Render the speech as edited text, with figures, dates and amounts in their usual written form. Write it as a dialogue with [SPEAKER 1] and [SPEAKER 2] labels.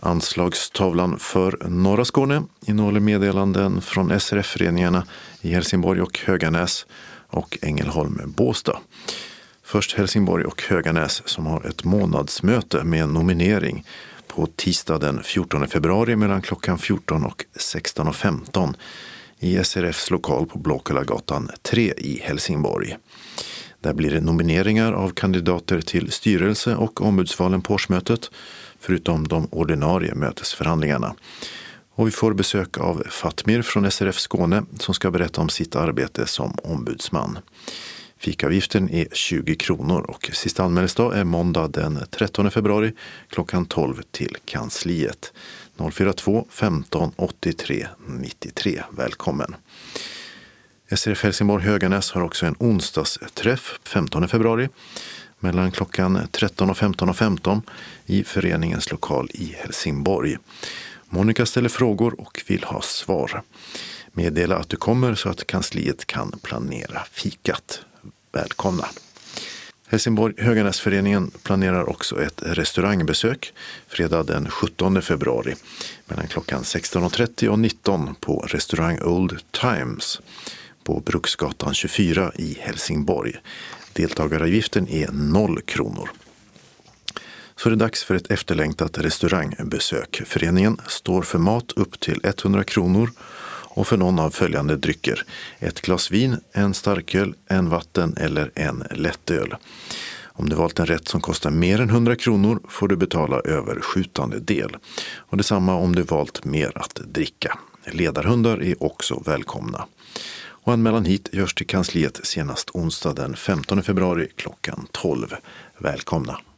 [SPEAKER 1] Anslagstavlan för norra Skåne innehåller meddelanden från SRF-föreningarna i Helsingborg och Höganäs och Ängelholm-Båstad. Först Helsingborg och Höganäs som har ett månadsmöte med nominering på tisdag den 14 februari mellan klockan 14 och 16.15 i SRFs lokal på Blåkullagatan 3 i Helsingborg. Där blir det nomineringar av kandidater till styrelse och ombudsvalen på årsmötet, förutom de ordinarie mötesförhandlingarna. Och vi får besök av Fatmir från SRF Skåne som ska berätta om sitt arbete som ombudsman. Fikavgiften är 20 kronor och sista anmälningsdag är måndag den 13 februari klockan 12 till kansliet. 042 15 83 93. Välkommen! SRF Helsingborg Höganäs har också en onsdagsträff 15 februari mellan klockan 13 och 15:15 i föreningens lokal i Helsingborg. Monica ställer frågor och vill ha svar. Meddela att du kommer så att kansliet kan planera fikat. Välkomna! Helsingborg Höganäsföreningen planerar också ett restaurangbesök fredag den 17 februari mellan klockan 16.30 och 19 på restaurang Old Times på Bruksgatan 24 i Helsingborg. Deltagaravgiften är 0 kronor. Så är det dags för ett efterlängtat restaurangbesök. Föreningen står för mat upp till 100 kronor och för någon av följande drycker: ett glas vin, en starköl, en vatten eller en lättöl. Om du valt en rätt som kostar mer än 100 kronor får du betala överskjutande del. Och detsamma om du valt mer att dricka. Ledarhundar är också välkomna. Och anmälan hit görs till kansliet senast onsdag den 15 februari klockan 12. Välkomna!